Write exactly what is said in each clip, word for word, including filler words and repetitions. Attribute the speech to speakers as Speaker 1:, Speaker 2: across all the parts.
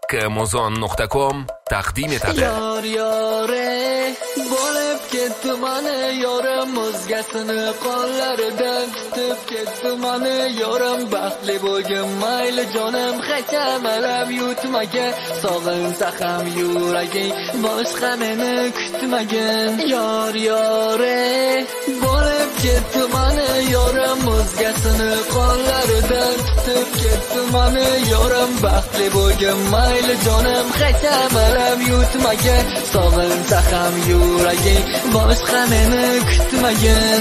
Speaker 1: amazon nuqta com taqdim etadi.
Speaker 2: Yor yore bo'lib ketdi mani yorim, o'zgasini qonlaridan tutib ketdi mani yorim. Baxtli bo'lgin mayli jonim, hech amalab yutmagan, sog'insa ham yuraging boshqa meni kutmagan. Yor yore bo'lib ketdi mani yorim, o'zgasini qonlaridan tutib ketdi mani yorim. Baxtli bo'lgin mayli jonim, hech amalab yutmagan, sog'insa ham yuraging boshqa meni kutmagan.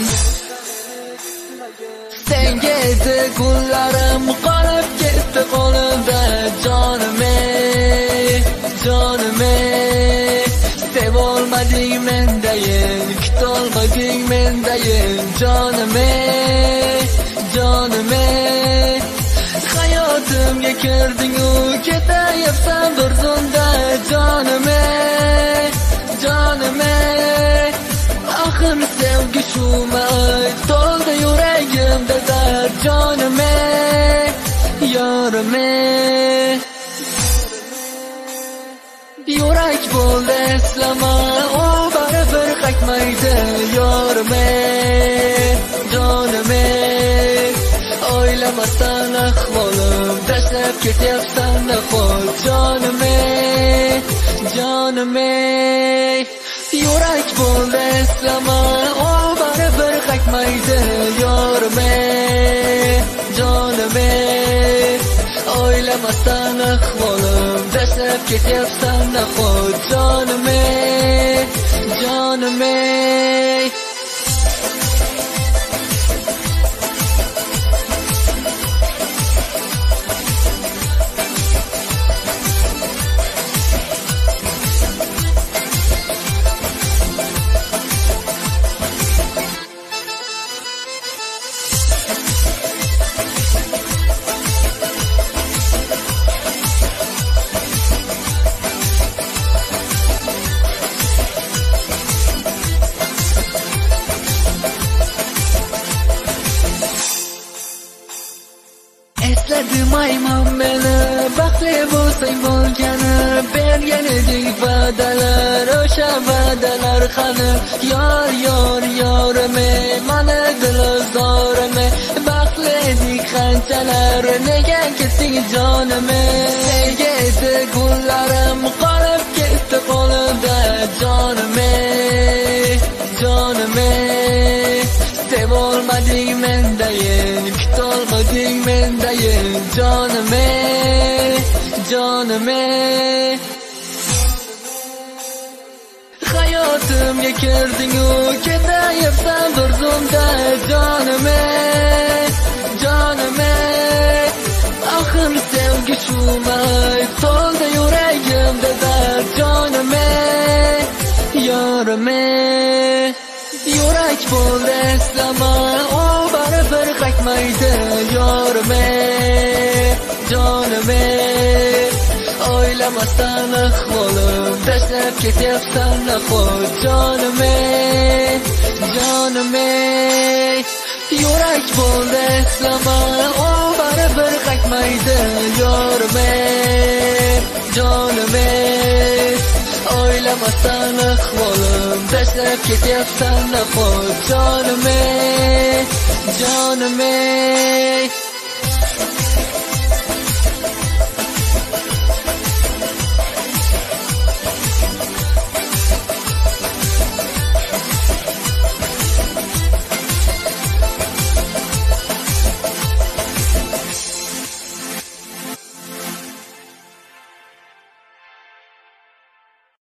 Speaker 2: Senga edi kunlarim, qolib ketdi qo'limda jonim ey, jonim ey. Sevolmading mendayin, kutolmading mendayin jonim ey, jonim ey. Hayotimga kirding-u ketayapsan bir zumda jonim ey, jonim ey. Axir sevgi shumi to'ldi yuragimda dard jonim ey, yorim ey. Yurak bo'ldi eslama, u baribir qaytmaydi yorim ey, jonim ey. O'ylamasdan ahvolim, tashlab ketyapsan nahot jonim ey, jonim ey. Yurak bo'ldi eslama, u baribir qaytmaydi yorim ey, jonim ey. O'ylamasdan ahvolim, tashlab ketyapsan nahot jonim ey, jonim ey. Esladim ayman meni, baxtli bo'lsang bo'lgani, bergan eding va'dalar, o'sha va'dalar qani. Yor yor yorim ey, mani dilozorim ey. Baxtli edik qanchalar, nega ketding jonim ey. Nega edi kunlarim, qolib ketdi qo'limda jonim ey, jonim ey. Sevolmading mendayin, kutolmading mendayin jonim ey, jonim ey. Hayotimga kirding-u ketayapsan bir zumda jonim ey, jonim ey. Axir sevgi shumi to'ldi yuragimda dard jonim ey, yorim ey. Yurak bo'ldi eslama, u baribir qaytmaydi yorim ey, jonim ey. O'ylamasdan ahvolim, tashlab ketyapsan nahot jonim ey, jonim ey. Yurak bo'ldi eslama, u baribir qaytmaydi yorim ey, jonim ey. O'ylamasdan ahvolim, tashlab ketyapsan nahot jonim ey, jonim ey.